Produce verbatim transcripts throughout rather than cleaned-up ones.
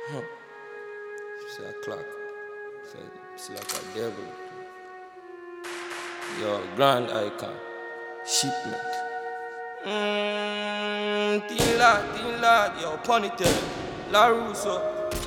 Huh. It's a clock. It's like a devil. Your grand icon. Shipment. Mmm, Tin Lad, Tin Lad, yo, ponytail. La Russo.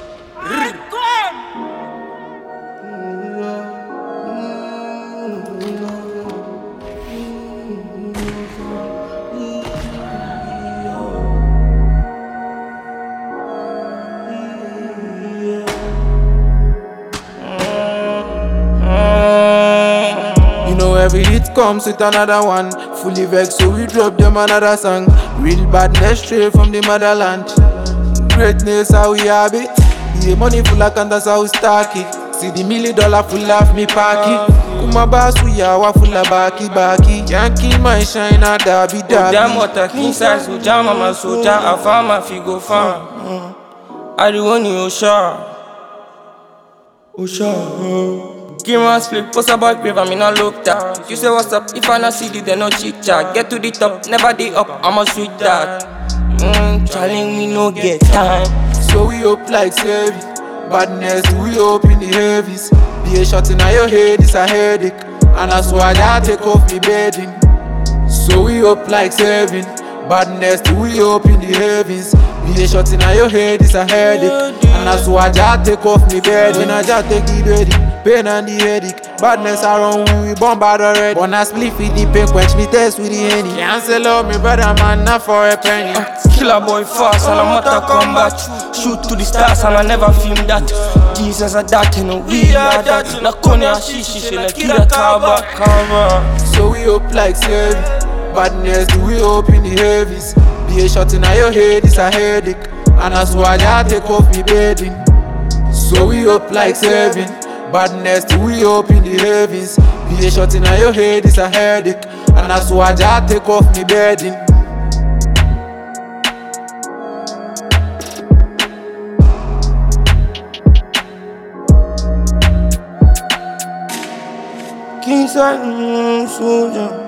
You know every hit comes with another one. Fully vexed, so we drop them another song. Real badness straight from the motherland. Greatness how we have it. The money full account, that's how we stack it. See the million dollar full of me pocket. Kuma basu ya wa full of baki baki. Yankee my shine a derby derby. Damn what a king size, so jam mama soldier, a farmer fi go farm. I the one you Osha. Osha. Give one split, post about grave, I'm in a look that. You say what's up, if I not see it, then no chit chat. Get to the top, never day up, I'ma sweet that. Mmm, challenge me no get time. So we up like service. Badness, we up in the heavies. Be a shot in your head, it's a headache. And that's why I take off me bedding. So we up like serving. Badness, we up in the heavens. Be a shot in your head, it's a headache. And that's why I take off me bedding. I just take the bedding, pain and the headache. Badness around when we bombard already. When I split with the pain, quench me test with the henny. Cancel out me brother man, not for a penny. Killer boy fast and I'm not a combat. Shoot to the stars and I never film that. Jesus a that and we are that. Na kone a shishi she like killer kaba kaba. So we up like serving. Badness, we up in the heavies. Be a shot in your head, it's a headache. And that's why I take off me bedding. So we up like serving. Badness, we up in the heavens. Be a shot in your head, it's a headache. And that's why I take off me bedding. King size, mm, soldier.